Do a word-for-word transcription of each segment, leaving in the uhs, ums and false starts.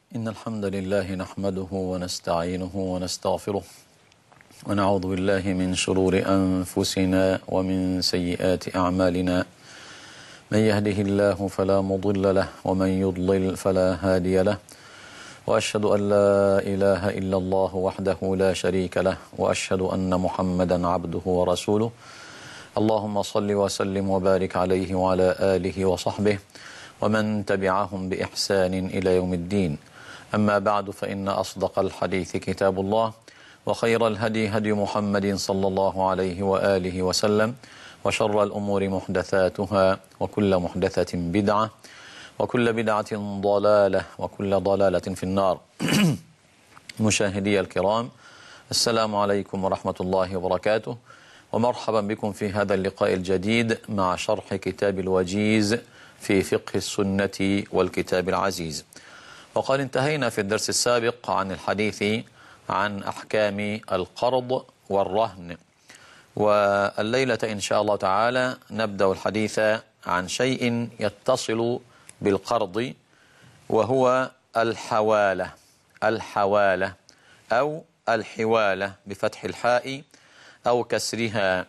إن الحمد لله نحمده ونستعينه ونستغفره ونعوذ بالله من شرور أنفسنا ومن سيئات أعمالنا. من يهده الله فلا مضل له ومن يضلل فلا هادي له، وأشهد أن لا إله إلا الله وحده لا شريك له، وأشهد أن محمدا عبده ورسوله. اللهم صل وسلم وبارك عليه وعلى آله وصحبه ومن تبعهم بإحسان إلى يوم الدين. أما بعد، فإن أصدق الحديث كتاب الله، وخير الهدي هدي محمد صلى الله عليه وآله وسلم، وشر الأمور محدثاتها، وكل محدثة بدعة، وكل بدعة ضلالة، وكل ضلالة في النار. مشاهدي الكرام، السلام عليكم ورحمة الله وبركاته، ومرحبا بكم في هذا اللقاء الجديد مع شرح كتاب الوجيز في فقه السنة والكتاب العزيز. وقد انتهينا في الدرس السابق عن الحديث عن أحكام القرض والرهن، والليلة إن شاء الله تعالى نبدأ الحديث عن شيء يتصل بالقرض، وهو الحوالة الحوالة أو الحوالة بفتح الحاء أو كسرها،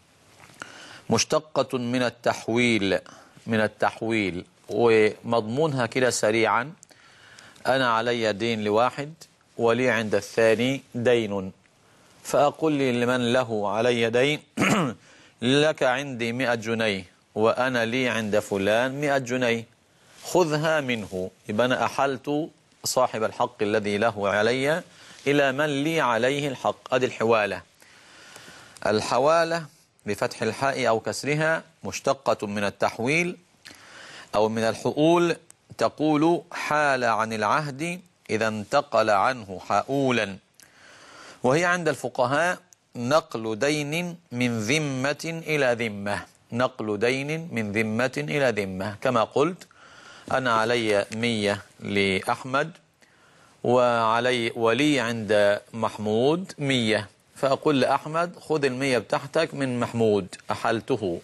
مشتقة من التحويل من التحويل ومضمونها كده سريعا: أنا علي دين لواحد ولي عند الثاني دين، فأقول لي لمن له علي دين: لك عندي مئة جنيه وأنا لي عند فلان مئة جنيه، خذها منه. يبقى أنا أحلت صاحب الحق الذي له علي إلى من لي عليه الحق. أدي الحوالة. الحوالة بفتح الحاء أو كسرها مشتقة من التحويل أو من الحؤول، تقول حال عن العهد إذا انتقل عنه حؤولا، وهي عند الفقهاء نقل دين من ذمة إلى ذمة نقل دين من ذمة إلى ذمة. كما قلت أنا علي مية لأحمد وعلي ولي عند محمود مية، فأقول لأحمد: خذ المية بتاعتك من محمود، أحلته.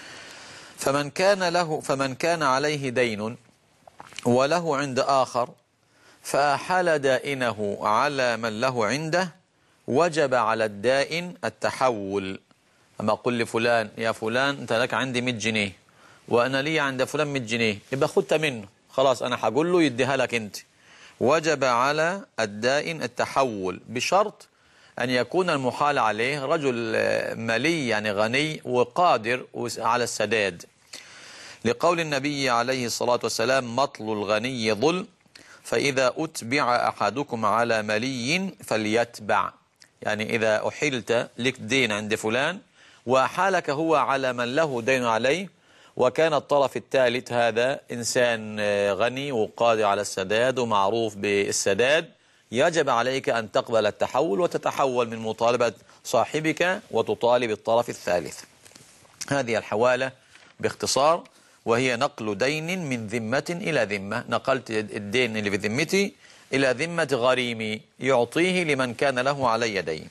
فمن كان له فمن كان عليه دين وله عند آخر فأحال دائنه على من له عنده، وجب على الدائن التحول. أما أقول لفلان: يا فلان أنت لك عندي مئة جنيه وأنا لي عند فلان مئة جنيه، يبقى خدت منه، خلاص أنا هقول له يديها لك أنت. وجب على الدائن التحول بشرط أن يكون المحال عليه رجل مالي، يعني غني وقادر على السداد، لقول النبي عليه الصلاة والسلام: مطل الغني ظلم، فإذا أتبع أحدكم على ملي فليتبع. يعني إذا أحلت لك دين عند فلان وأحالك هو على من له دين عليه، وكان الطرف الثالث هذا إنسان غني وقادر على السداد ومعروف بالسداد، يجب عليك أن تقبل التحول وتتحول من مطالبة صاحبك وتطالب الطرف الثالث. هذه الحوالة باختصار، وهي نقل دين من ذمة إلى ذمة. نقلت الدين اللي في ذمتي إلى ذمة غريمي يعطيه لمن كان له علي دين.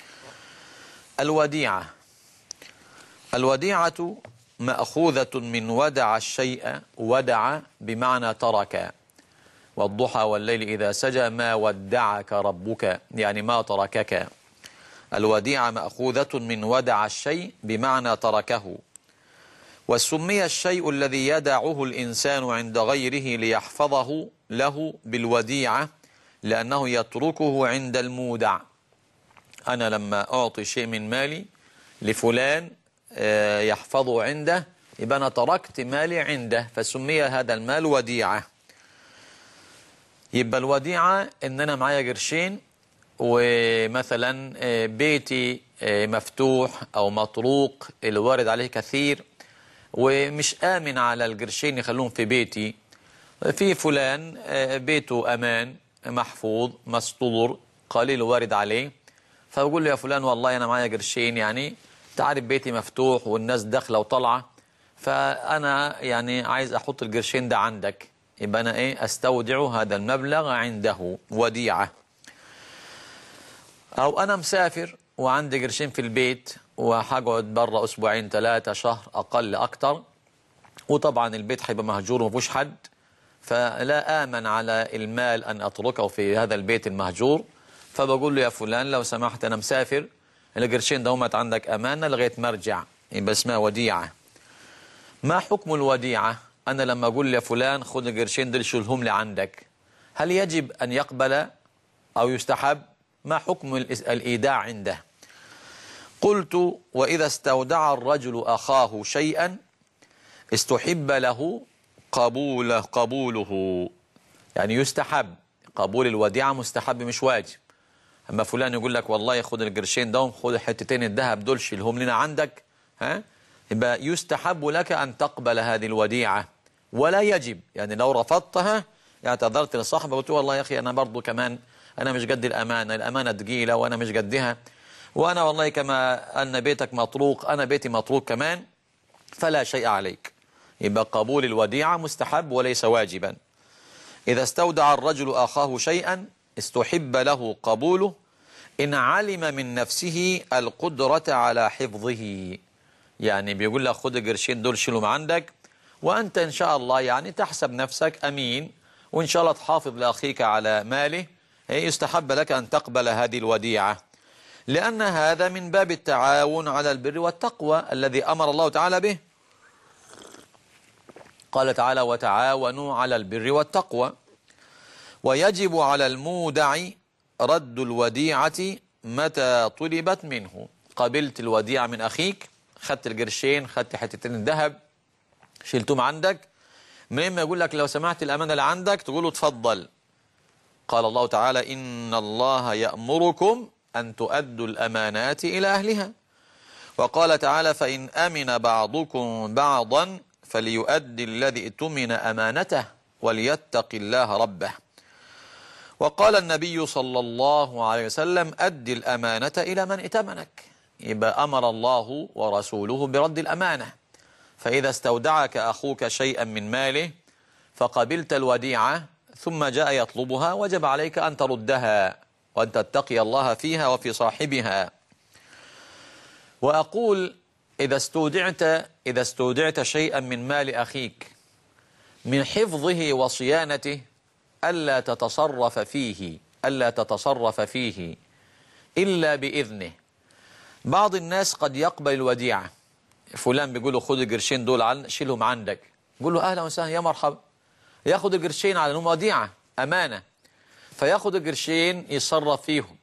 الوديعة الوديعة مأخوذة من ودع الشيء، ودع بمعنى ترك، والضحى والليل إذا سجى ما ودعك ربك، يعني ما تركك. الوديعة مأخوذة من ودع الشيء بمعنى تركه. وسمي الشيء الذي يدعه الإنسان عند غيره ليحفظه له بالوديعة، لأنه يتركه عند المودع. أنا لما أعطي شيء من مالي لفلان يحفظه عنده، يبقى أنا تركت مالي عنده، فسمي هذا المال وديعة. يبقى الوديعة إن أنا معايا قرشين ومثلا بيتي مفتوح أو مطروق، الوارد عليه كثير، ومش آمن على القرشين يخلوهم في بيتي. في فلان بيته أمان محفوظ مستور قليل وارد عليه، فبقول له: يا فلان والله أنا معايا قرشين، يعني تعرف بيتي مفتوح والناس داخلة وطلعة، فأنا يعني عايز أحط القرشين ده عندك. يبقى أنا إيه؟ أستودع هذا المبلغ عنده، وديعة. أو أنا مسافر وعندي قرشين في البيت وهقعد برا أسبوعين ثلاثة شهر أقل أكتر، وطبعا البيت هيبقى مهجور ومفيهوش حد، فلا آمن على المال أن أتركه في هذا البيت المهجور، فبقول له يا فلان لو سمحت أنا مسافر، القرشين دومت عندك أمانة لغاية ما أرجع، يبقى اسمها وديعة. ما حكم الوديعة؟ أنا لما أقول يا فلان خذ القرشين دول شيلهم لي عندك، هل يجب أن يقبل أو يستحب؟ ما حكم الإيداع عنده؟ قلت: وإذا استودع الرجل أخاه شيئا استحب له قبوله قبوله يعني يستحب قبول الوديعة، مستحب مش واجب. أما فلان يقول لك والله خذ القرشين دوم، خذ حتتين الذهب دول شيلهم لنا عندك، ها، يبقى يستحب لك أن تقبل هذه الوديعة ولا يجب. يعني لو رفضتها اعتذرت لصاحبه قلت والله يا أخي أنا برضو كمان أنا مش قد الأمانة، الأمانة تقيلة وأنا مش قدها، وأنا والله كما أن بيتك مطروق أنا بيتي مطروق كمان، فلا شيء عليك. يبقى قبول الوديعة مستحب وليس واجبا. إذا استودع الرجل أخاه شيئا استحب له قبوله إن علم من نفسه القدرة على حفظه. يعني بيقول لك خذ القرشين دول شيلهم عندك، وأنت إن شاء الله يعني تحسب نفسك أمين وإن شاء الله تحافظ لأخيك على ماله، يستحب لك أن تقبل هذه الوديعة، لأن هذا من باب التعاون على البر والتقوى الذي أمر الله تعالى به. قال تعالى: وتعاونوا على البر والتقوى. ويجب على المودع رد الوديعة متى طلبت منه. قبلت الوديعة من أخيك، خدت القرشين، خدت حتتين الذهب شلتهم عندك، من إما يقول لك لو سمحت الأمانة اللي عندك تقول له تفضل. قال الله تعالى: إن الله يأمركم أن تؤدوا الأمانات إلى أهلها. وقال تعالى: فإن أمن بعضكم بعضا فليؤدي الذي اؤتمن أمانته وليتق الله ربه. وقال النبي صلى الله عليه وسلم: أدي الأمانة إلى من ائتمنك. يبقى أمر الله ورسوله برد الأمانة. فإذا استودعك أخوك شيئا من ماله فقبلت الوديعة ثم جاء يطلبها وجب عليك أن تردها وأن تتقي الله فيها وفي صاحبها. وأقول: إذا استودعت إذا استودعت شيئا من مال أخيك من حفظه وصيانته ألا تتصرف فيه ألا تتصرف فيه إلا بإذنه. بعض الناس قد يقبل الوديعة، فلان بيقول له خذ القرشين دول عن شيلهم عندك، يقول له أهلا وسهلا يا مرحبا، ياخذ القرشين على انهم وديعة أمانة، فياخذ القرشين يتصرف فيهم،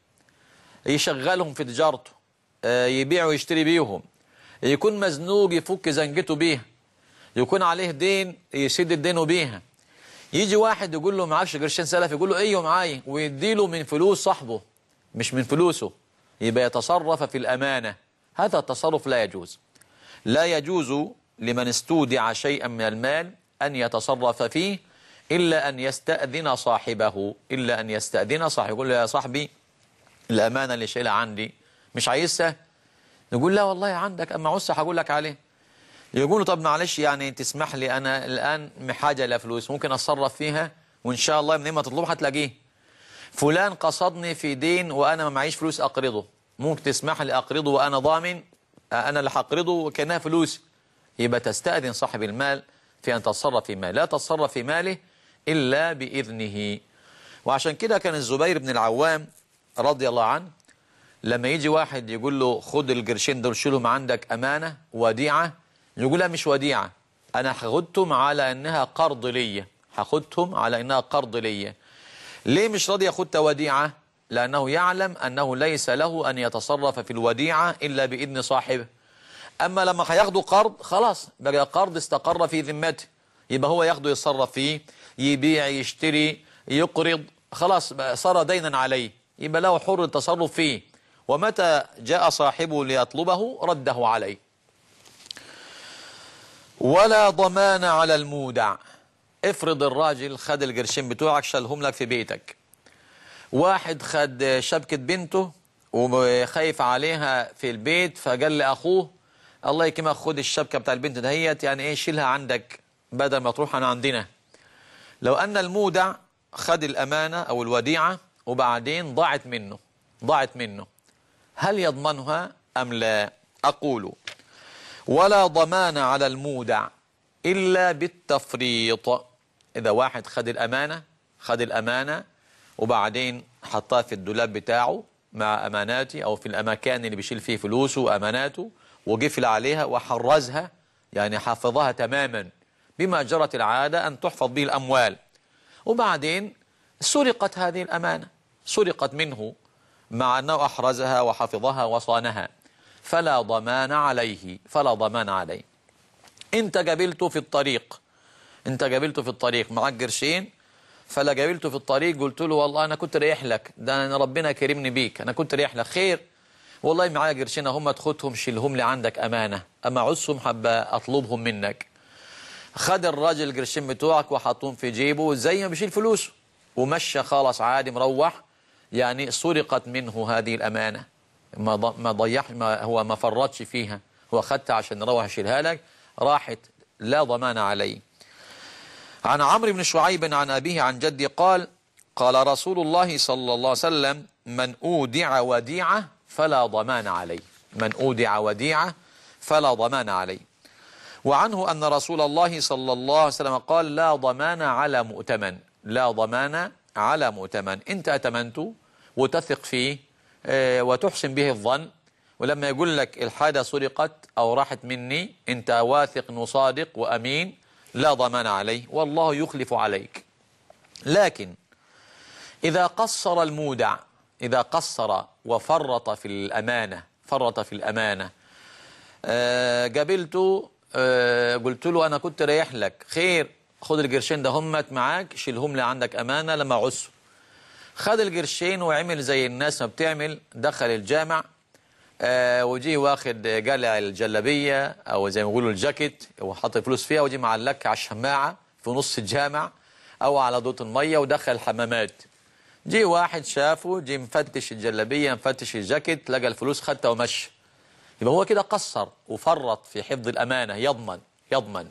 يشغلهم في تجارته، يبيع ويشتري بيهم، يكون مزنوق يفك زنقته بيها، يكون عليه دين يسد الدين بيها. يجي واحد يقول له معكش قرشين سلف، يقول له ايوه معايا، ويديله من فلوس صاحبه مش من فلوسه، يبقى يتصرف في الأمانة. هذا التصرف لا يجوز. لا يجوز لمن استودع شيئا من المال أن يتصرف فيه إلا أن يستأذن صاحبه إلا أن يستأذن صاحبه يقول له يا صاحبي الأمانة اللي شايلها عندي مش عايزها، نقول لا والله عندك أما عسى هقول لك عليه. يقولوا طب معلش يعني تسمح لي أنا الآن محاجة لفلوس ممكن أتصرف فيها وإن شاء الله من ما تطلبها هتلاقيه. فلان قصدني في دين وأنا ما معيش فلوس أقرضه، ممكن تسمح لي أقرضه وأنا ضامن أنا اللي هقرضه وكأنها فلوس. يبقى تستأذن صاحب المال في أن تتصرف في ماله، لا تتصرف في ماله إلا بإذنه. وعشان كده كان الزبير بن العوام رضي الله عنه لما يجي واحد يقول له خد القرشين دول شيلهم عندك أمانة وديعة، يقول لا مش وديعة، أنا هاخدهم على أنها قرض لي، هاخدهم على أنها قرض لي. ليه مش راضي ياخدها وديعة؟ لأنه يعلم أنه ليس له أن يتصرف في الوديعة إلا بإذن صاحبه. أما لما هياخده قرض خلاص بقى قرض استقر في ذمته، يبقى هو ياخده يتصرف فيه، يبيع يشتري يقرض، خلاص صار دينا عليه، يبقى له حر التصرف فيه، ومتى جاء صاحبه ليطلبه رده عليه. ولا ضمان على المودع. افرض الراجل خد القرشين بتوعك شالهم لك في بيتك، واحد خد شبكة بنته وخايف عليها في البيت فقال لأخوه الله يكرمك خد الشبكة بتاع البنت دهيت يعني ايه شيلها عندك بدل ما تروح أنا عندنا. لو أن المودع خد الأمانة أو الوديعة وبعدين ضاعت منه ضاعت منه هل يضمنها أم لا؟ أقول ولا ضمان على المودع إلا بالتفريط. إذا واحد خد الأمانة خد الأمانة وبعدين حطها في الدولاب بتاعه مع أماناتي أو في الأماكن اللي بيشيل فيه فلوسه وأماناته وقفل عليها وحرزها، يعني حافظها تماما بما جرت العادة أن تحفظ به الأموال، وبعدين سرقت هذه الأمانة، سرقت منه مع أنه أحرزها وحفظها وصانها، فلا ضمان عليه، فلا ضمان عليه. أنت قابلته في الطريق، أنت قابلته في الطريق معك قرشين، فلا قابلته في الطريق قلت له والله أنا كنت رايح لك، ده أنا ربنا كرمني بيك، أنا كنت رايح لك خير، والله معايا قرشين هم تاخدهم شيلهم لي عندك أمانة، أما عزهم حابة أطلبهم منك. خد الراجل القرشين بتوعك وحطهم في جيبه زي ما بيشيل فلوسه ومشى خالص عادي مروح، يعني سرقت منه هذه الأمانة، ما ما ضيع ما هو ما فرطش فيها، هو خدتها عشان يروح يشيلها لك، راحت لا ضمان عليه. عن عمرو بن شعيب عن أبيه عن جدي قال قال رسول الله صلى الله عليه وسلم من أودع وديعة فلا ضمان عليه، من أودع وديعة فلا ضمان عليه. وعنه أن رسول الله صلى الله عليه وسلم قال لا ضمان على مؤتمن، لا ضمان على مؤتمن، أنت أتمنته وتثق فيه اه وتحسن به الظن، ولما يقول لك الحاجة سرقت أو راحت مني أنت واثق وصادق وأمين، لا ضمان عليه والله يخلف عليك. لكن إذا قصر المودع، إذا قصر وفرط في الأمانة، فرط في الأمانة اه قابلته اه قلت له أنا كنت رايح لك خير، خد القرشين ده همت معاك شيلهم لي عندك أمانة لما عسوا، خد القرشين وعمل زي الناس ما بتعمل، دخل الجامع آه وجيه واخد قلع الجلبية أو زي ما يقولوا الجاكيت وحط فلوس فيها، وجي معلقها على الشماعة في نص الجامع أو على ضوء المية ودخل الحمامات، جي واحد شافه جي مفتش الجلبية مفتش الجاكيت لقى الفلوس خدتها ومشى، يبقى هو كده قصر وفرط في حفظ الأمانة، يضمن يضمن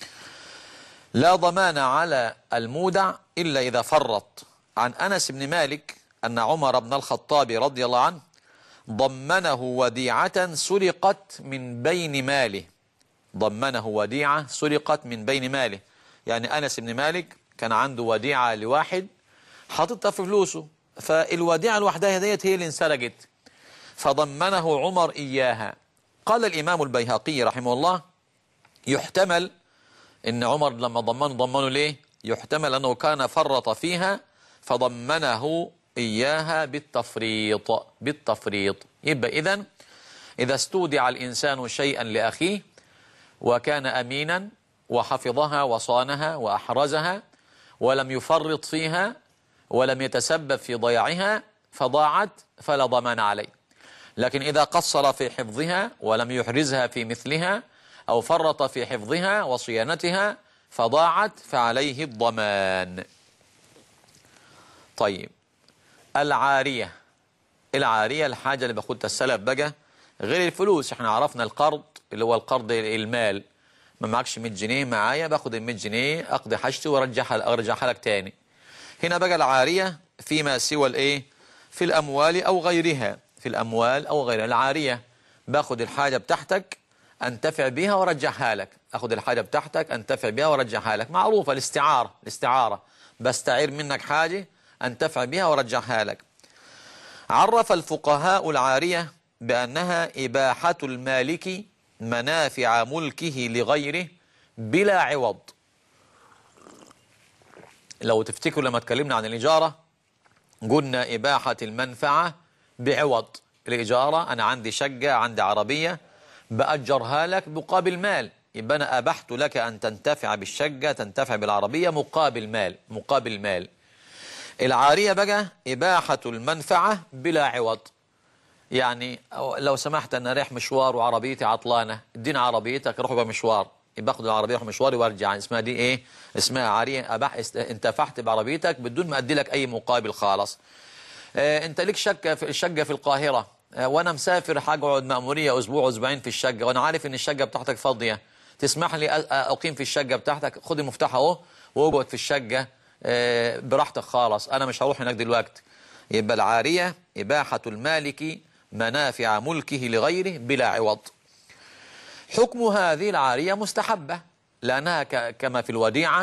لا ضمان على المودع إلا إذا فرط. عن أنس بن مالك أن عمر بن الخطاب رضي الله عنه ضمنه وديعة سرقت من بين ماله، ضمنه وديعة سرقت من بين ماله، يعني أنس بن مالك كان عنده وديعة لواحد حاططها في فلوسه، فالوديعة لوحدها ديت هي اللي انسرقت، فضمنه عمر إياها. قال الإمام البيهقي رحمه الله يحتمل إن عمر لما ضمنه ضمنه ليه؟ يحتمل أنه كان فرط فيها فضمنه إياها بالتفريط، بالتفريط. يبقى إذن إذا استودع الإنسان شيئا لأخيه وكان أمينا وحفظها وصانها وأحرزها ولم يفرط فيها ولم يتسبب في ضياعها فضاعت فلا ضمان عليه، لكن إذا قصر في حفظها ولم يحرزها في مثلها أو فرط في حفظها وصيانتها فضاعت فعليه الضمان. طيب العارية، العارية الحاجة اللي باخدها السلف بقى غير الفلوس، احنا عرفنا القرض اللي هو القرض المال، ما معكش مية جنيه معايا باخد ال مية جنيه اقضي حاجتي وارجعها ارجعها لك تاني. هنا بقى العارية فيما سوى الايه، في الاموال او غيرها، في الاموال او غيرها. العارية باخد الحاجة بتاعتك انتفع بها وارجعها لك، اخد الحاجة بتاعتك انتفع بها وارجعها لك، معروفة الاستعارة، الاستعارة بستعير منك حاجة انتفع بها وارجعها لك. عرف الفقهاء العارية بأنها إباحة المالك منافع ملكه لغيره بلا عوض. لو تفتكروا لما اتكلمنا عن الإجارة قلنا إباحة المنفعة بعوض. الإجارة أنا عندي شقة عندي عربية بأجرها لك مقابل مال، يبقى أنا أبحت لك أن تنتفع بالشقة تنتفع بالعربية مقابل مال، مقابل مال. العارية بقى إباحة المنفعة بلا عوض، يعني لو سمحت أنا رايح مشوار وعربيتي عطلانة اديني عربيتك روح بقى مشوار، يبقى أخذ العربية روح مشواري وارجع، اسمها دي إيه؟ اسمها عارية، أباح انتفعت بعربيتك بدون ما أدي لك أي مقابل خالص. اه أنت لك شقة في الشقة في القاهرة اه وأنا مسافر هقعد مأمورية أسبوع أسبوعين في الشقة وأنا عارف إن الشقة بتاعتك فاضية، تسمح لي أقيم في الشقة بتاعتك؟ خد المفتاح أهو واقعد في الشقة براحتك خالص، أنا مش هروح هناك دلوقتي. يبقى العارية إباحة المالك منافع ملكه لغيره بلا عوض. حكم هذه العارية مستحبة لأنها كما في الوديعة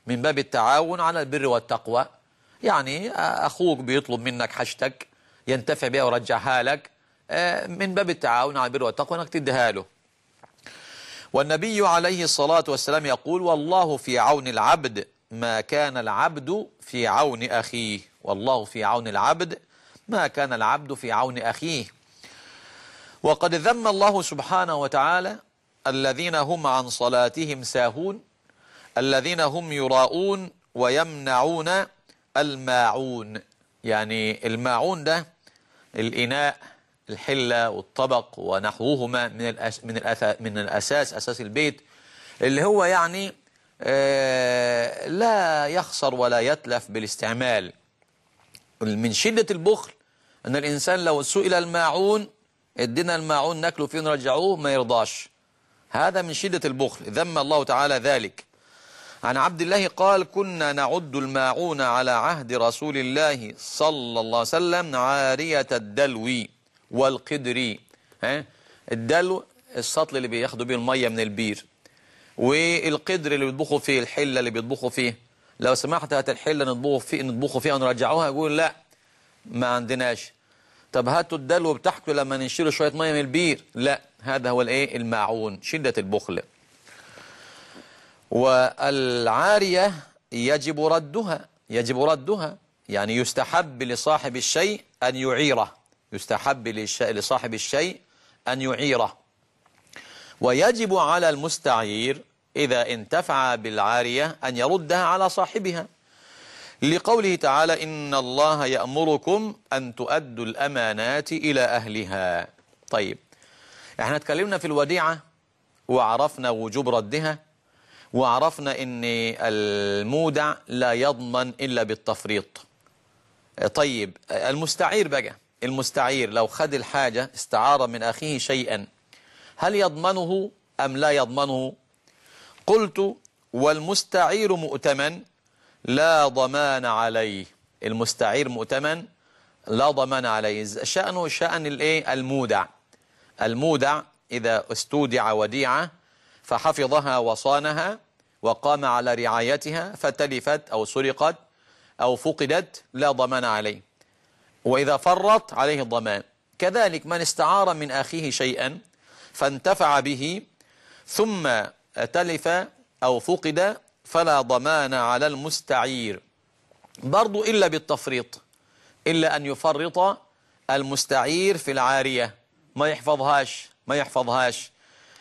من باب التعاون على البر والتقوى. يعني أخوك بيطلب منك حاجتك ينتفع بها ورجعها لك، من باب التعاون على البر والتقوى أنك تديها له. والنبي عليه الصلاة والسلام يقول: والله في عون العبد ما كان العبد في عون أخيه. والله في عون العبد ما كان العبد في عون أخيه. وقد ذم الله سبحانه وتعالى الذين هم عن صلاتهم ساهون، الذين هم يراءون ويمنعون الماعون. يعني الماعون ده الإناء، الحلة والطبق ونحوهما من الأس من الأث من الأساس، أساس البيت، اللي هو يعني آه لا يخسر ولا يتلف بالاستعمال. من شدة البخل أن الإنسان لو سئل الماعون ادينا الماعون ناكله فيه نرجعوه ما يرضاش. هذا من شدة البخل، ذم الله تعالى ذلك. عن عبد الله قال: كنا نعد الماعون على عهد رسول الله صلى الله عليه وسلم عارية الدلو والقدر. ها الدلو السطل اللي بياخدوا بيه المية من البير، والقدر اللي بيطبخوا فيه، الحلة اللي بيطبخوا فيه. لو سمحت هات الحلة نطبخوا فيه نطبخوا فيها ونرجعوها، يقول لا ما عندناش. طب هاتوا الدلو بتاعته لما نشيله شوية مية من البير، لا. هذا هو الايه الماعون، شدة البخل. والعارية يجب ردها، يجب ردها يعني يستحب لصاحب الشيء أن يعيره، يستحب لصاحب الشيء أن يعيره. ويجب على المستعير إذا انتفع بالعارية أن يردها على صاحبها، لقوله تعالى: إن الله يأمركم أن تؤدوا الأمانات إلى أهلها. طيب احنا اتكلمنا في الوديعة وعرفنا وجوب ردها، وعرفنا ان المودع لا يضمن إلا بالتفريط. طيب المستعير بقى، المستعير لو خد الحاجة استعار من أخيه شيئا، هل يضمنه أم لا يضمنه؟ قلت: والمستعير مؤتمن لا ضمان عليه. المستعير مؤتمن لا ضمان عليه. شأنه شأن الايه المودع. المودع إذا استودع وديعة فحفظها وصانها وقام على رعايتها فتلفت أو سرقت أو فقدت لا ضمان عليه، وإذا فرط عليه الضمان. كذلك من استعار من أخيه شيئا فانتفع به ثم تلف أو فقد فلا ضمان على المستعير برضو إلا بالتفريط، إلا أن يفرط المستعير في العارية، ما يحفظهاش ما يحفظهاش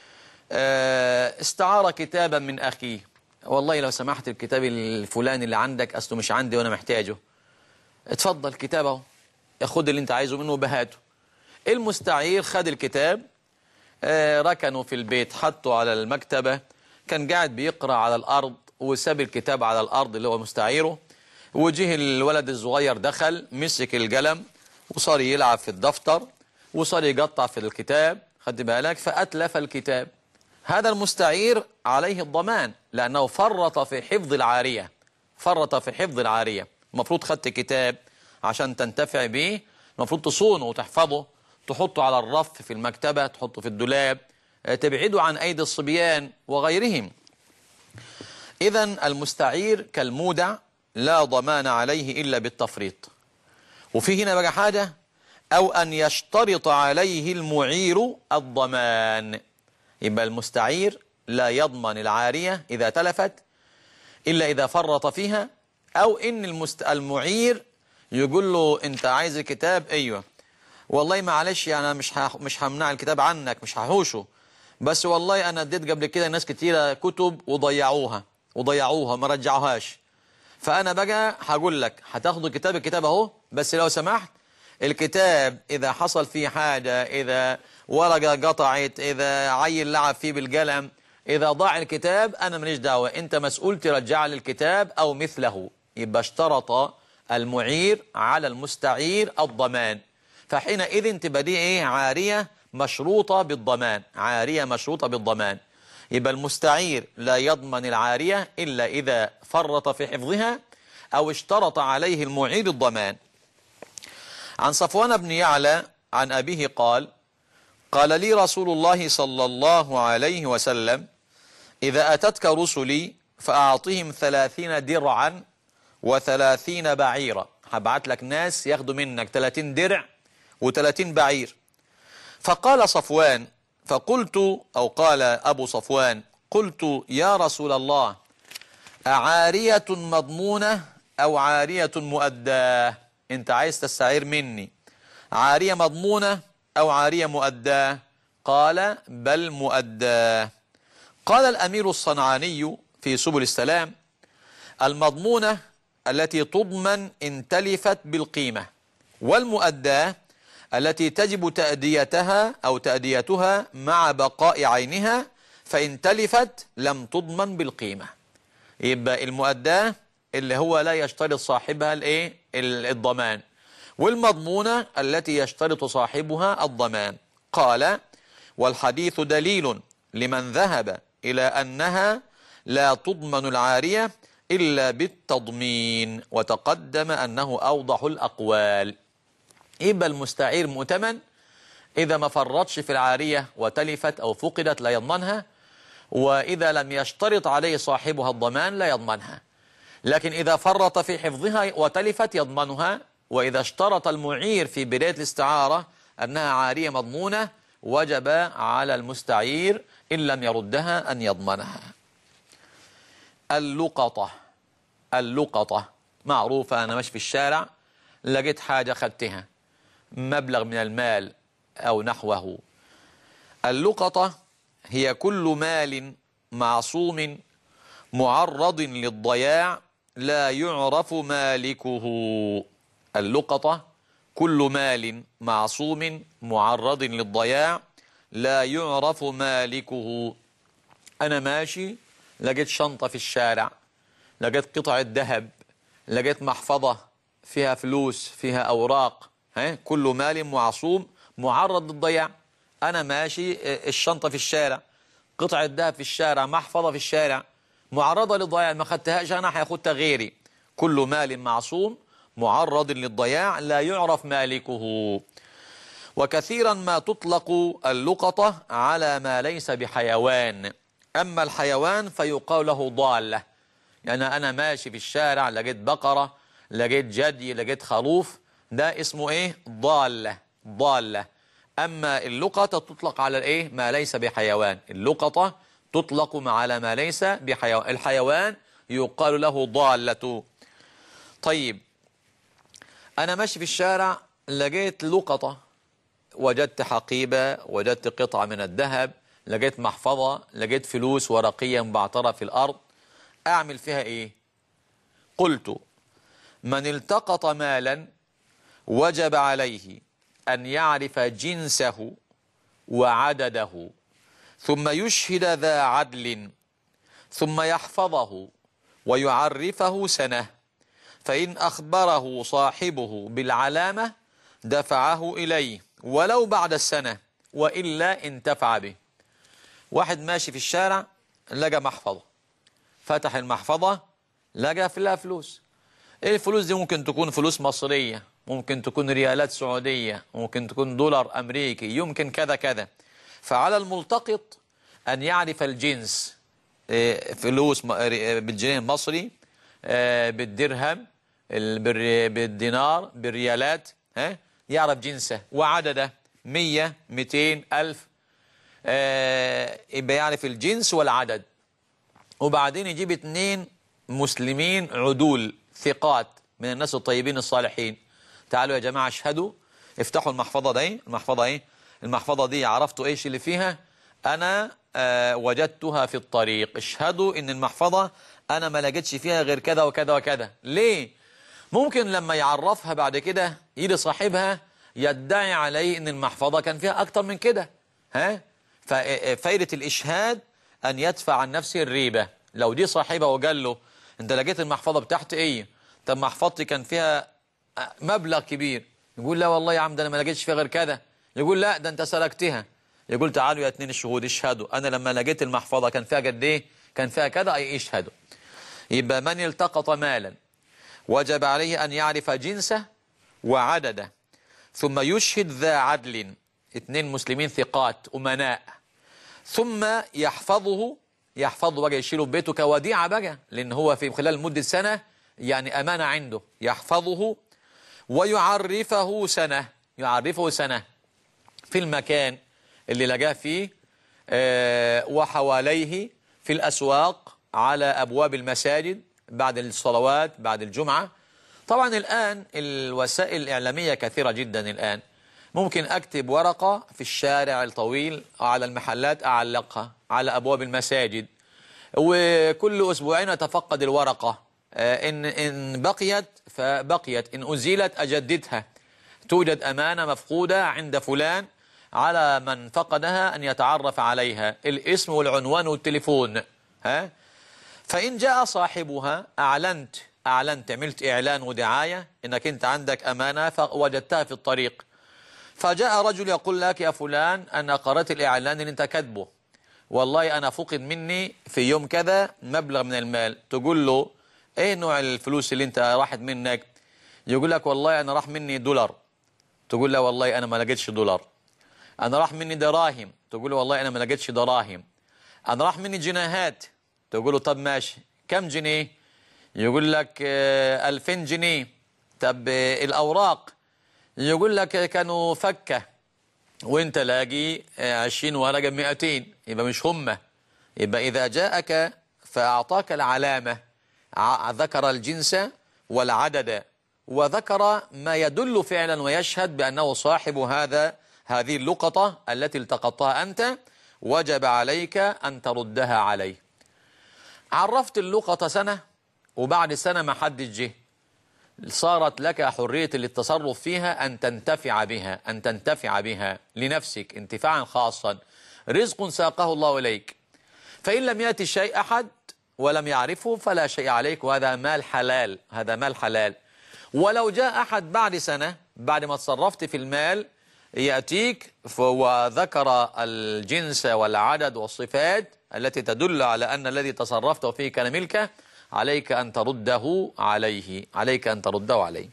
استعار كتابا من أخيه، والله لو سمحت الكتاب الفلاني اللي عندك أصله مش عندي وأنا محتاجه، اتفضل كتابه، خد اللي انت عايزه منه وبهاته. المستعير خد الكتاب ركنه في البيت، حطه على المكتبة، كان قاعد بيقرأ على الأرض وساب الكتاب على الأرض اللي هو مستعيره، وجه الولد الصغير دخل مسك القلم وصار يلعب في الدفتر وصار يقطع في الكتاب، خد بالك، فأتلف الكتاب. هذا المستعير عليه الضمان لأنه فرط في حفظ العارية، فرط في حفظ العارية. المفروض خدت كتاب عشان تنتفع به، المفروض تصونه وتحفظه، تحطه على الرف في المكتبة، تحطه في الدولاب، تبعده عن أيدي الصبيان وغيرهم. إذن المستعير كالمودع لا ضمان عليه إلا بالتفريط. وفي هنا بقى حاجة، أو أن يشترط عليه المعير الضمان. يبقى المستعير لا يضمن العارية إذا تلفت إلا إذا فرط فيها، أو إن المست... المعير يقول له أنت عايز الكتاب، أيوة والله معلش أنا مش ه... مش همنع الكتاب عنك، مش هحوشه، بس والله أنا اديت قبل كده ناس كتيرة كتب وضيعوها وضيعوها ما رجعوهاش، فأنا بقى هقول لك هتاخد الكتاب الكتاب أهو، بس لو سمحت الكتاب إذا حصل فيه حاجة، إذا ورقة قطعت، إذا عيل لعب فيه بالقلم، إذا ضاع الكتاب أنا ماليش دعوة، أنت مسؤول ترجع لي الكتاب أو مثله. يبقى اشترط المعير على المستعير الضمان، فحينئذ تبقى دي إيه؟ عارية مشروطة بالضمان، عارية مشروطة بالضمان. يبقى المستعير لا يضمن العارية إلا إذا فرط في حفظها أو اشترط عليه المعير الضمان. عن صفوان بن يعلى عن أبيه قال: قال لي رسول الله صلى الله عليه وسلم: إذا أتتك رسلي فأعطهم ثلاثين درعا وثلاثين بعيرا، هبعت لك ناس ياخدوا منك ثلاثين درع وثلاثين بعير. فقال صفوان، فقلت أو قال أبو صفوان قلت يا رسول الله أعارية مضمونة أو عارية مؤداة؟ أنت عايز تستعير مني عارية مضمونة أو عارية مؤداة؟ قال بل مؤداة. قال الأمير الصنعاني في سبل السلام المضمونة التي تضمن إن تلفت بالقيمة، والمؤداة التي تجب تأديتها أو تأديتها مع بقاء عينها، فإن تلفت لم تضمن بالقيمة. يبقى المؤداة اللي هو لا يشترط صاحبها الايه الضمان، والمضمونة التي يشترط صاحبها الضمان. قال والحديث دليل لمن ذهب إلى أنها لا تضمن العارية إلا بالتضمين، وتقدم أنه أوضح الأقوال. يبقى المستعير مؤتمن إذا ما فرطش في العارية وتلفت أو فقدت لا يضمنها، وإذا لم يشترط عليه صاحبها الضمان لا يضمنها. لكن إذا فرط في حفظها وتلفت يضمنها، وإذا اشترط المعير في بداية الاستعارة أنها عارية مضمونة وجب على المستعير إن لم يردها أن يضمنها. اللقطة، اللقطة معروفة، أنا ماشي في الشارع لقيت حاجة خدتها مبلغ من المال أو نحوه. اللقطة هي كل مال معصوم معرض للضياع لا يعرف مالكه. اللقطة كل مال معصوم معرض للضياع لا يعرف مالكه. أنا ماشي لقيت شنطة في الشارع، لقيت قطعة ذهب، لقيت محفظة فيها فلوس فيها أوراق، ها؟ كل مال معصوم معرض للضياع. أنا ماشي الشنطة في الشارع، قطعة ذهب في الشارع، محفظة في الشارع، معرضة للضياع، ما خدتهاش أنا هياخدها غيري. كل مال معصوم معرض للضياع لا يعرف مالكه. وكثيرا ما تطلق اللقطة على ما ليس بحيوان، أما الحيوان فيقال له ضالة. يعني أنا ماشي في الشارع لقيت بقرة، لقيت جدي، لقيت خروف، ده اسمه إيه؟ ضالة، ضالة. أما اللقطة تطلق على الإيه؟ ما ليس بحيوان. اللقطة تطلق على ما ليس بحيوان، الحيوان يقال له ضالة. طيب أنا ماشي في الشارع لقيت لقطة، وجدت حقيبة، وجدت قطعة من الذهب، لقيت محفظة، لقيت فلوس ورقية مبعترة في الأرض، أعمل فيها إيه؟ قلت من التقط مالا وجب عليه أن يعرف جنسه وعدده، ثم يشهد ذا عدل، ثم يحفظه ويعرفه سنة، فإن أخبره صاحبه بالعلامة دفعه إليه ولو بعد السنة، وإلا انتفع به. واحد ماشي في الشارع لقى محفظة، فتح المحفظة لقى فيها فلوس. ايه الفلوس دي؟ ممكن تكون فلوس مصرية، ممكن تكون ريالات سعودية، ممكن تكون دولار أمريكي، يمكن كذا كذا. فعلى الملتقط أن يعرف الجنس، فلوس بالجنيه المصري، بالدرهم، بالدينار، بالريالات، يعرف جنسه وعدده، مية، ميتين، ألف، يبقى يعرف الجنس والعدد. وبعدين يجيب اتنين مسلمين عدول ثقات من الناس الطيبين الصالحين، تعالوا يا جماعة اشهدوا، افتحوا المحفظة دي، المحفظة ايه؟ المحفظة دي عرفتوا ايش اللي فيها؟ انا آه وجدتها في الطريق، اشهدوا ان المحفظة انا ما لقيتش فيها غير كذا وكذا وكذا. ليه؟ ممكن لما يعرفها بعد كده يجي صاحبها يدعي عليه ان المحفظة كان فيها اكتر من كده، ها؟ ففائدة الاشهاد ان يدفع عن نفسه الريبة. لو دي صاحبه وقال له انت لقيت المحفظة بتاعتي ايه؟ طب محفظتي كان فيها مبلغ كبير، يقول لا والله يا عم ده انا ما لقيتش فيها غير كذا، يقول لا ده انت سرقتها، يقول تعالوا يا اتنين الشهود اشهدوا انا لما لقيت المحفظة كان فيها قد ايه؟ كان فيها كذا، اي اشهدوا. يبقى من التقط مالا وجب عليه ان يعرف جنسه وعدده، ثم يشهد ذا عدل، اتنين مسلمين ثقات امناء، ثم يحفظه يحفظه بقى، يشيله في بيته كوديعة بقى، لأن هو في خلال مدة سنة يعني أمانة عنده، يحفظه ويعرفه سنة، يعرفه سنة في المكان اللي لقاه فيه آه وحواليه، في الأسواق، على أبواب المساجد، بعد الصلوات، بعد الجمعة. طبعا الآن الوسائل الإعلامية كثيرة جدا. الآن ممكن أكتب ورقة في الشارع الطويل على المحلات، أعلقها على أبواب المساجد، وكل أسبوعين أتفقد الورقة، إن إن بقيت فبقيت، إن أزيلت أجددها. توجد أمانة مفقودة عند فلان، على من فقدها أن يتعرف عليها، الاسم والعنوان والتليفون. ها فإن جاء صاحبها أعلنت أعلنت عملت إعلان ودعاية إنك أنت عندك أمانة فوجدتها في الطريق، فجاء رجل يقول لك يا فلان أنا قرأت الإعلان اللي أنت كاتبه، والله أنا فقد مني في يوم كذا مبلغ من المال. تقول له إيه نوع الفلوس اللي أنت راحت منك؟ يقول لك والله أنا راح مني دولار. تقول له والله أنا ما لقيتش دولار. أنا راح مني دراهم. تقول له والله أنا ما لقيتش دراهم. أنا راح مني جنيهات. تقول له طب ماشي، كم جنيه؟ يقول لك ألفين جنيه. طب الأوراق؟ يقول لك كانوا فكة، وانت لاقي عشرين ورقة مئتين، يبقى مش همة. يبقى إذا جاءك فأعطاك العلامة، ذكر الجنس والعدد، وذكر ما يدل فعلا ويشهد بأنه صاحب هذا هذه اللقطة التي التقطتها أنت، وجب عليك أن تردها عليه. عرفت اللقطة سنة، وبعد سنة ما حد جه، صارت لك حرية التصرف فيها، أن تنتفع بها، أن تنتفع بها لنفسك انتفاعا خاصا، رزق ساقه الله إليك. فإن لم يأتي الشيء أحد ولم يعرفه فلا شيء عليك، وهذا مال حلال، هذا مال حلال. ولو جاء أحد بعد سنة، بعد ما تصرفت في المال، يأتيك وذكر الجنس والعدد والصفات التي تدل على أن الذي تصرفته فيه كان ملكه، عليك أن ترده عليه، عليك أن ترده عليه.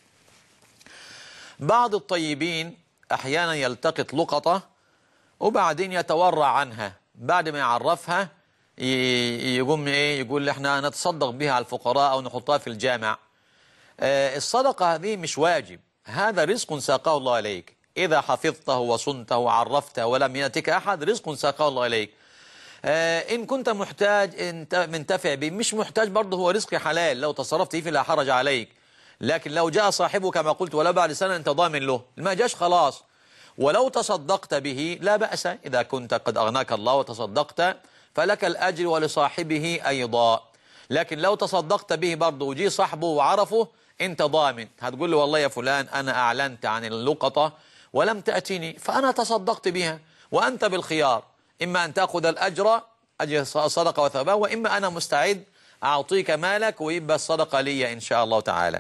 بعض الطيبين أحيانا يلتقط لقطة وبعدين يتورع عنها، بعد ما يعرفها يقوم إيه، يقول إحنا نتصدق بها على الفقراء أو نحطها في الجامع. الصدقة هذه مش واجب، هذا رزق ساقه الله إليك. إذا حفظته وصنته وعرفته ولم يأتك أحد، رزق ساقه الله إليك. إن كنت محتاج انت منتفع به، مش محتاج برضه، هو رزق حلال، لو تصرفت فيه فلا حرج عليك. لكن لو جاء صاحبه كما قلت ولا بعد سنة أنت ضامن له، ما جاش خلاص. ولو تصدقت به لا بأس، إذا كنت قد أغناك الله وتصدقت فلك الأجر ولصاحبه أيضا. لكن لو تصدقت به برضه وجي صاحبه وعرفه، أنت ضامن. هتقول له والله يا فلان أنا أعلنت عن اللقطة ولم تأتني، فأنا تصدقت بها، وأنت بالخيار، إما أن تأخذ الأجر، أجر صدقة وثوابها، وإما أنا مستعد أعطيك مالك ويبقى الصدقة لي إن شاء الله تعالى.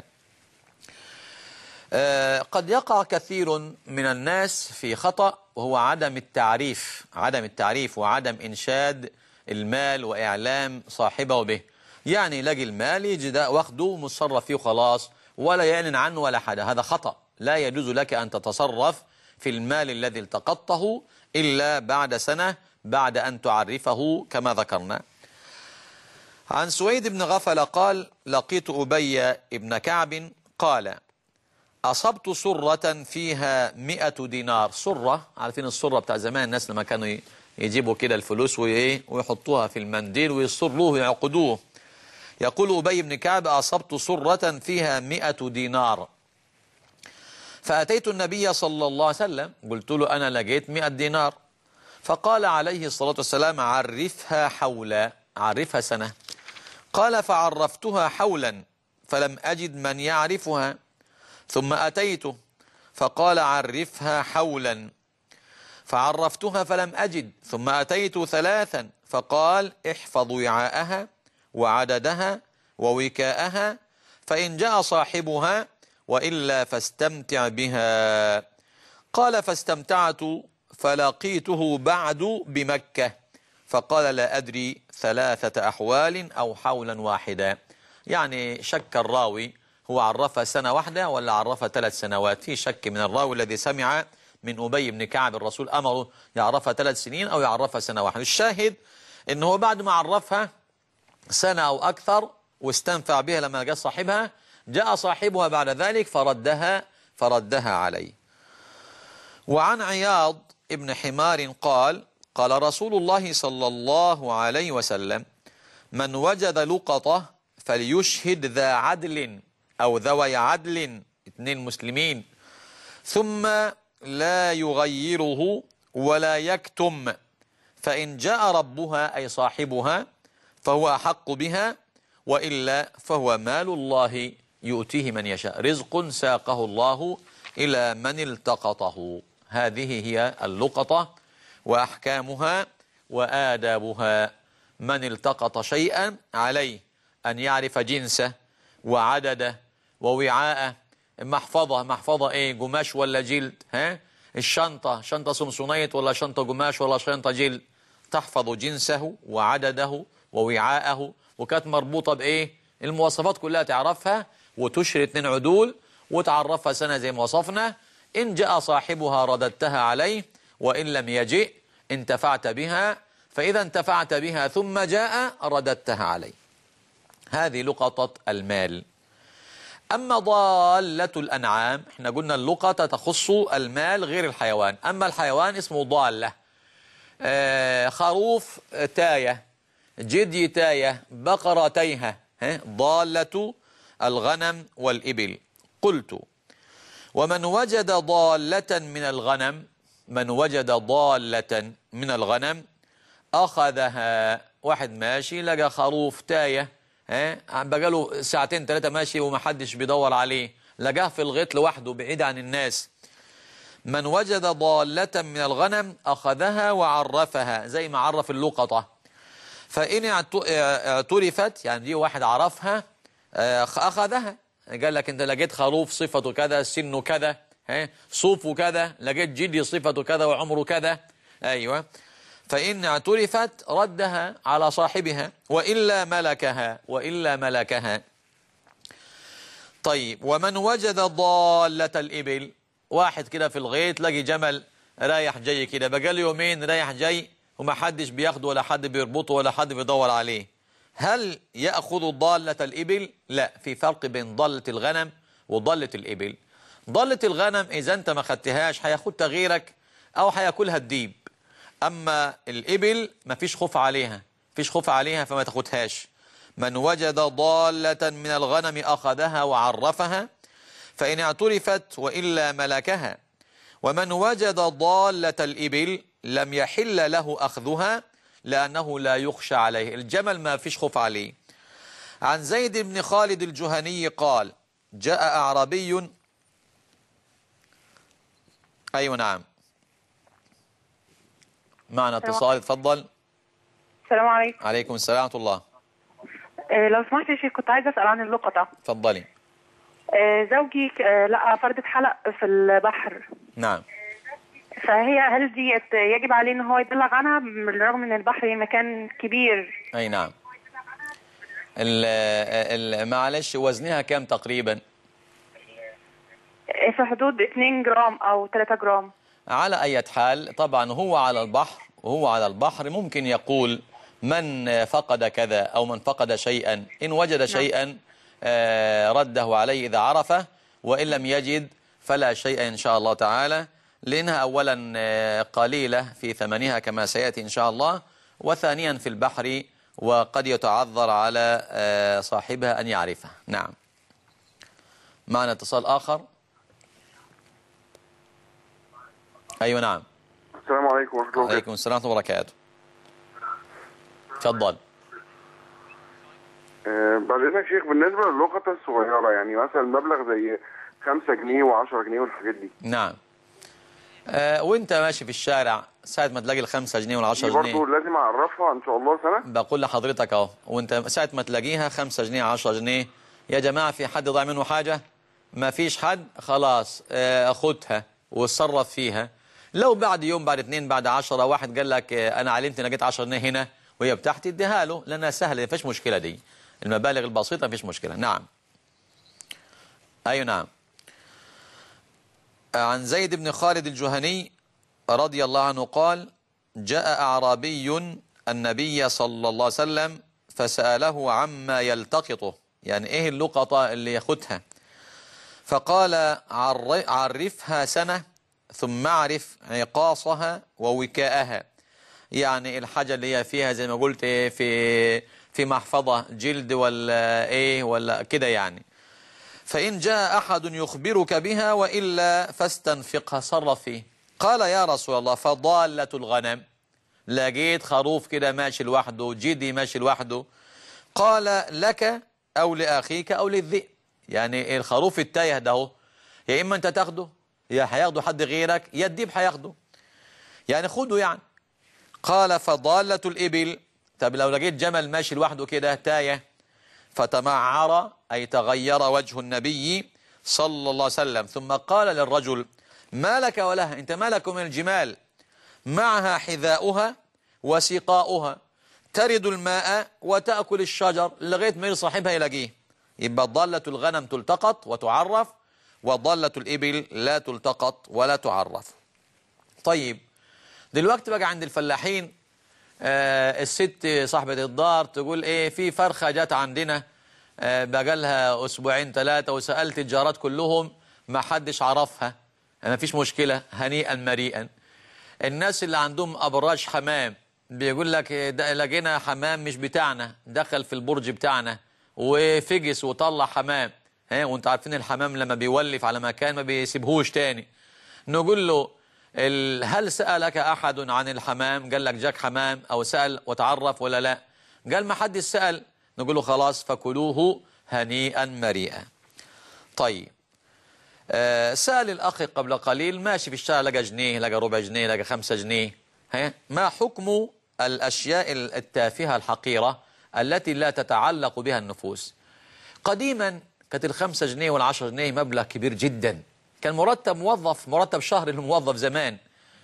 أه قد يقع كثير من الناس في خطأ، وهو عدم التعريف، عدم التعريف وعدم إنشاد المال وإعلام صاحبه به. يعني يلاقي المال يجد واخده متصرف فيه خلاص، ولا يعلن عنه ولا حاجة. هذا خطأ، لا يجوز لك أن تتصرف في المال الذي التقطته إلا بعد سنة، بعد أن تعرفه كما ذكرنا. عن سويد بن غفل قال لقيت أبي بن كعب قال أصبت صرة فيها مئة دينار. صرة، عارفين الصرة بتاع زمان، الناس لما كانوا يجيبوا كده الفلوس ويحطوها في المنديل ويصروه ويعقدوه. يقول أبي بن كعب أصبت صرة فيها مئة دينار، فأتيت النبي صلى الله عليه وسلم قلت له أنا لقيت مئة دينار، فقال عليه الصلاة والسلام عرفها حولا، عرفها سنة. قال فعرفتها حولا فلم أجد من يعرفها، ثم أتيته فقال عرفها حولا، فعرفتها فلم أجد، ثم أتيت ثلاثا فقال احفظ وعاءها وعددها ووكاءها، فإن جاء صاحبها وإلا فاستمتع بها. قال فاستمتعت فلقيته بعد بمكة، فقال لا أدري ثلاثة أحوال أو حولا واحدا. يعني شك الراوي، هو عرفها سنة واحدة ولا عرفها ثلاث سنوات؟ في شك من الراوي الذي سمع من أبي بن كعب الرسول أمره يعرفها ثلاث سنين أو يعرفها سنة واحدة. الشاهد إن هو بعد ما عرفها سنة أو أكثر واستنفع بها لما جاء صاحبها، جاء صاحبها بعد ذلك فردها فردها عليه. وعن عياض ابن حمار قال قال رسول الله صلى الله عليه وسلم: من وجد لقطة فليشهد ذا عدل أو ذوي عدل، اثنين مسلمين، ثم لا يغيره ولا يكتم، فإن جاء ربها أي صاحبها فهو أحق بها، وإلا فهو مال الله يؤتيه من يشاء، رزق ساقه الله إلى من التقطه. هذه هي اللقطة وأحكامها وآدابها. من التقط شيئا عليه أن يعرف جنسه وعدده ووعاءه. محفظة محفظة إيه، قماش ولا جلد؟ ها الشنطة شنطة سمسونيت ولا شنطة قماش ولا شنطة جلد؟ تحفظ جنسه وعدده ووعاءه، وكانت مربوطة بإيه؟ المواصفات كلها تعرفها، وتشري اتنين عدول وتعرفها سنة زي ما وصفنا. إن جاء صاحبها رددتها عليه، وإن لم يجئ انتفعت بها، فإذا انتفعت بها ثم جاء رددتها عليه. هذه لقطة المال. أما ضالة الأنعام، احنا قلنا اللقطة تخص المال غير الحيوان، أما الحيوان اسمه ضالة. آه خروف تاية، جدي تاية، بقرة تيهة، ضالة الغنم والإبل. قلت: ومن وجد ضالة من الغنم، من وجد ضالة من الغنم أخذها. واحد ماشي لقى خروف تايه، ها بقاله ساعتين ثلاثة ماشي ومحدش بيدور عليه، لقاه في الغيط لوحده بعيد عن الناس. من وجد ضالة من الغنم أخذها وعرفها، زي ما عرف اللقطة. فإن اعترفت، يعني دي واحد عرفها أخذها، قال لك أنت لقيت خروف صفته كذا، سنه كذا، صوفه كذا، لقيت جدي صفته كذا وعمره كذا، أيوة. فإن اعترفت ردها على صاحبها، وإلا ملكها، وإلا ملكها. طيب، ومن وجد ضالة الإبل، واحد كده في الغيط لقي جمل رايح جاي كده، بقاله يومين رايح جاي وما حدش بياخده ولا حد بيربطه ولا حد بيدور عليه، هل يأخذ ضالة الإبل؟ لا، في فرق بين ضالة الغنم وضالة الإبل. ضالة الغنم إذا أنت ما خدتهاش هياخدها غيرك أو هياكلها الديب، أما الإبل ما فيش خوف عليها، فيش خوف عليها فما تاخدهاش. من وجد ضالة من الغنم أخذها وعرفها، فإن اعترفت وإلا ملكها. ومن وجد ضالة الإبل لم يحل له أخذها، لأنه لا يخشى عليه، الجمل ما فيش خوف عليه. عن زيد بن خالد الجهني قال: جاء أعرابي. أيوة نعم، معنا اتصال، اتفضل. السلام عليكم. عليكم السلام ورحمة الله. آه لو سمحت يا شيخ، كنت عايزة أسأل عن اللقطة. اتفضلي. آه زوجي آه لقى فردة حلق في البحر. نعم. فهي هل دي يجب عليه ان هو يبلغ عنها بالرغم ان البحر مكان كبير؟ اي نعم. معلش وزنها كام تقريبا؟ في حدود اتنين جرام او تلاتة جرام. على اي حال طبعا هو على البحر، وهو على البحر ممكن يقول من فقد كذا او من فقد شيئا، ان وجد شيئا رده عليه اذا عرفه، وان لم يجد فلا شيء ان شاء الله تعالى، لأنها أولا قليلة في ثمنها كما سيأتي إن شاء الله، وثانيا في البحر وقد يتعذر على صاحبها أن يعرفها. نعم. معنا اتصال آخر. أيوة نعم. السلام عليكم ورحمة الله وبركاته. عليكم السلام ورحمة الله وبركاته. تفضل. أه بعد إذنك شيخ، بالنسبة للقطة الصغيرة، يعني مثلا مبلغ زي خمسة جنيه وعشرة جنيه والحاجات دي. نعم. آه وانت ماشي في الشارع ساعة ما تلاقي الخمسة جنيه والعشرة جنيه برضه لازم اعرفها ان شاء الله سنة؟ بقول لحضرتك اهو، وانت ساعة ما تلاقيها خمسة جنيه عشرة جنيه، يا جماعة في حد ضاع منه حاجة؟ ما فيش حد، خلاص آه خدها واتصرف فيها. لو بعد يوم بعد اثنين بعد عشرة واحد قال لك آه انا علمت لقيت عشرة جنيه هنا وهي بتاعتي، اديها له لانها سهلة، ما فيش مشكلة، دي المبالغ البسيطة ما فيش مشكلة. نعم. ايوه نعم. عن زيد بن خالد الجهني رضي الله عنه قال: جاء أعرابي النبي صلى الله عليه وسلم فسأله عما يلتقطه، يعني ايه اللقطة اللي ياخدها؟ فقال عرفها سنة ثم اعرف عقاصها ووكاءها، يعني الحاجة اللي هي فيها زي ما قلت ايه، في في محفظة جلد ولا ايه ولا كده يعني. فإن جاء أحد يخبرك بها وإلا فاستنفقها، صرف فيه. قال يا رسول الله فضالة الغنم، لقيت خروف كده ماشي لوحده، جدي ماشي لوحده. قال لك أو لأخيك أو للذئب، يعني الخروف التايه ده هو، يا إما أنت تاخده يا هياخده حد غيرك يا الديب هياخده، يعني خده يعني. قال فضالة الإبل، طب لو لقيت جمل ماشي لوحده كده تايه. فتمعر أي تغير وجه النبي صلى الله عليه وسلم، ثم قال للرجل ما لك ولها، أنت ما لك من الجمال؟ معها حذاؤها وسقاؤها، ترد الماء وتأكل الشجر لغاية ما صاحبها يلاقيه. يبقى ضالة الغنم تلتقط وتعرف، وضالة الإبل لا تلتقط ولا تعرف. طيب دلوقتي بقى عند الفلاحين، آه الست صاحبة الدار تقول ايه، في فرخة جت عندنا آه بقى لها اسبوعين ثلاثة، وسألت الجارات كلهم ما حدش عرفها. ما فيش مشكلة، هنيئا مريئا. الناس اللي عندهم ابراج حمام بيقول لك لقينا حمام مش بتاعنا دخل في البرج بتاعنا وفجس وطلع حمام، ها وانتوا عارفين الحمام لما بيولف على مكان ما بيسيبهوش تاني. نقول له هل سألك أحد عن الحمام؟ قال لك جاك حمام أو سأل وتعرف ولا لا؟ قال ما حد سأل. نقول له خلاص فكلوه هنيئا مريئا. طيب آه سأل الأخ قبل قليل، ماشي في الشارع لقى جنيه، لقى ربع جنيه، لقى خمسة جنيه، ها ما حكم الأشياء التافهة الحقيرة التي لا تتعلق بها النفوس؟ قديما كانت الخمسة جنيه والعشر جنيه مبلغ كبير جدا، كان مرتب موظف، مرتب شهر الموظف زمان.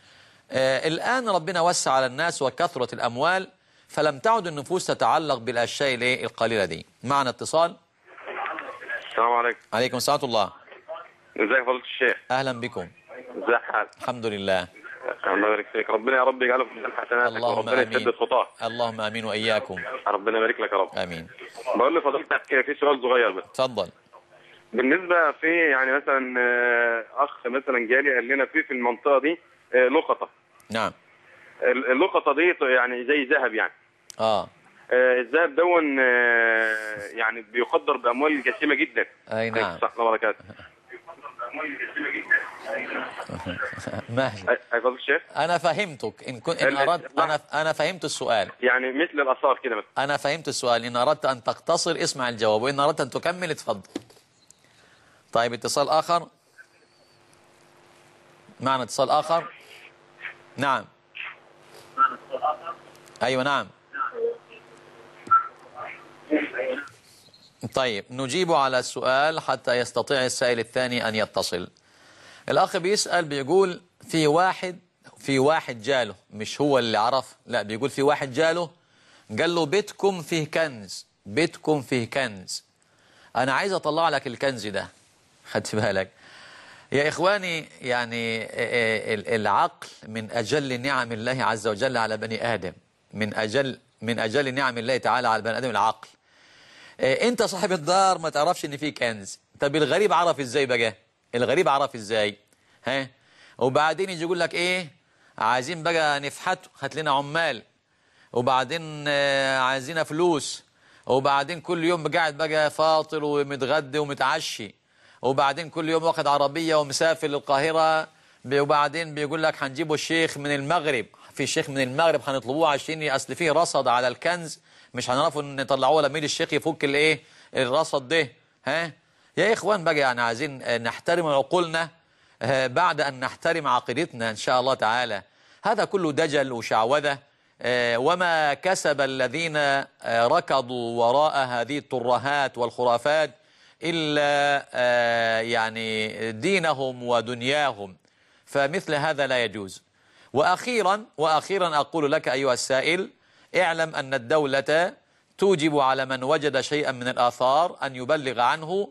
آه الآن ربنا وسع على الناس وكثرت الأموال، فلم تعد النفوس تتعلق بالأشياء القليلة دي. معنا اتصال. السلام عليكم. عليكم السلام ورحمة الله. ازيك فضيلة الشيخ؟ أهلا بكم. ازي حالك؟ الحمد لله. الله يبارك فيك، ربنا يا رب يجعله في ميزان حسناتك، اللهم وربنا آمين. يسدد خطاك. اللهم آمين وإياكم. ربنا يبارك لك يا رب. آمين. بقول لفضيلتك في سؤال صغير بس. تفضل. بالنسبة في يعني مثلا أخ مثلا جالي قال لنا في في المنطقة دي لقطة. نعم. اللقطة دي يعني زي ذهب يعني. آه. الذهب دون يعني بيقدر بأموال جسيمة جدا. أي نعم. صح الله وبركاته. ماشي. أي فضل الشيخ. أنا فهمتك، إن كنت إن أردت أنا أنا فهمت السؤال. يعني مثل الآثار كده مثلا. أنا فهمت السؤال، إن أردت أن تقتصر اسمع الجواب، وإن أردت أن تكمل اتفضل. طيب اتصال آخر. معنا اتصال آخر. نعم. أيوة نعم. طيب نجيب على السؤال حتى يستطيع السائل الثاني أن يتصل. الأخ بيسأل بيقول في واحد في واحد جاله، مش هو اللي عرف، لا بيقول في واحد جاله قال له بيتكم فيه كنز، بيتكم فيه كنز، أنا عايز أطلع لك الكنز ده. خدت بالك يا إخواني؟ يعني العقل من أجل نعم الله عز وجل على بني آدم، من أجل من أجل نعم الله تعالى على بني آدم العقل. أنت صاحب الدار ما تعرفش إن فيه كنز، طب الغريب عرف إزاي بقى؟ الغريب عرف إزاي؟ ها؟ وبعدين يجي يقول لك إيه؟ عايزين بقى نفحته، هات لنا عمال، وبعدين عايزين فلوس، وبعدين كل يوم قاعد بقى فاطر ومتغدي ومتعشي، وبعدين كل يوم واخد عربية ومسافر للقاهرة، وبعدين بيقول لك هنجيبوا الشيخ من المغرب، في شيخ من المغرب هنطلبوه عشان اصل فيه رصد على الكنز، مش هنعرفوا نطلعوه لما يجي الشيخ يفك الايه الرصد ده. ها يا اخوان بقى يعني عايزين نحترم عقولنا بعد ان نحترم عقيدتنا ان شاء الله تعالى. هذا كله دجل وشعوذة، وما كسب الذين ركضوا وراء هذه الترهات والخرافات إلا يعني دينهم ودنياهم، فمثل هذا لا يجوز. وأخيرا وأخيرا أقول لك أيها السائل، اعلم أن الدولة توجب على من وجد شيئا من الآثار أن يبلغ عنه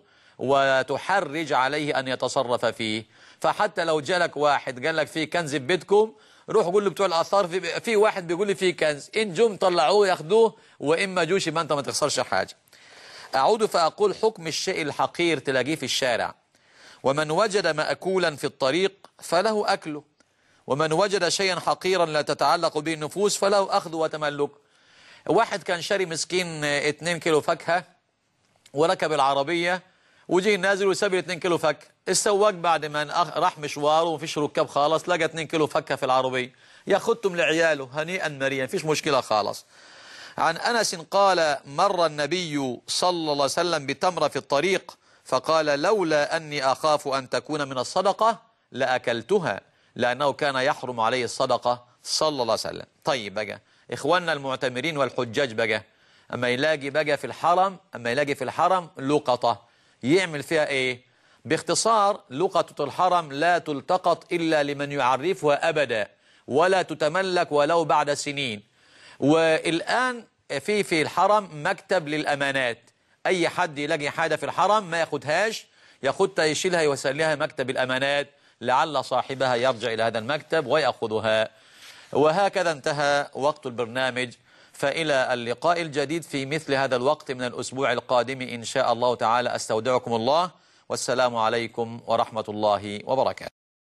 وتحرج عليه أن يتصرف فيه. فحتى لو جالك واحد قال لك في كنز ببيتكم، روح قول له بتوع الآثار في, في واحد بيقول لي في كنز، إن جم طلعوه ياخدوه، وإن ما جوش يبقى أنت ما تخسرش حاجة. أعود فأقول حكم الشيء الحقير تلاقيه في الشارع، ومن وجد مأكولا في الطريق فله أكله، ومن وجد شيئا حقيرا لا تتعلق به النفوس فله أخذ وتملك. واحد كان شاري مسكين اتنين كيلو فاكهة وركب العربية وجي نازل وساب اتنين كيلو فاكهة. السواق بعد ما راح مشواره ومفيش ركاب خالص لقى اتنين كيلو فاكهة في العربية، ياخدهم لعياله هنيئا مريا، مفيش مشكلة خالص. عن أنس قال مر النبي صلى الله عليه وسلم بتمرة في الطريق فقال لولا أني أخاف أن تكون من الصدقة لأكلتها، لأنه كان يحرم عليه الصدقة صلى الله عليه وسلم. طيب بقى إخواننا المعتمرين والحجاج بقى أما يلاقي بقى في الحرم أما يلاقي في الحرم لقطة يعمل فيها إيه؟ باختصار لقطة الحرم لا تلتقط إلا لمن يعرفها أبدا، ولا تتملك ولو بعد سنين. والآن في في الحرم مكتب للأمانات، أي حد يلاقي حاجة في الحرم ما ياخدهاش، ياخدها يشيلها يوسلها مكتب الأمانات لعل صاحبها يرجع إلى هذا المكتب ويأخذها. وهكذا انتهى وقت البرنامج، فإلى اللقاء الجديد في مثل هذا الوقت من الأسبوع القادم إن شاء الله تعالى. أستودعكم الله والسلام عليكم ورحمة الله وبركاته.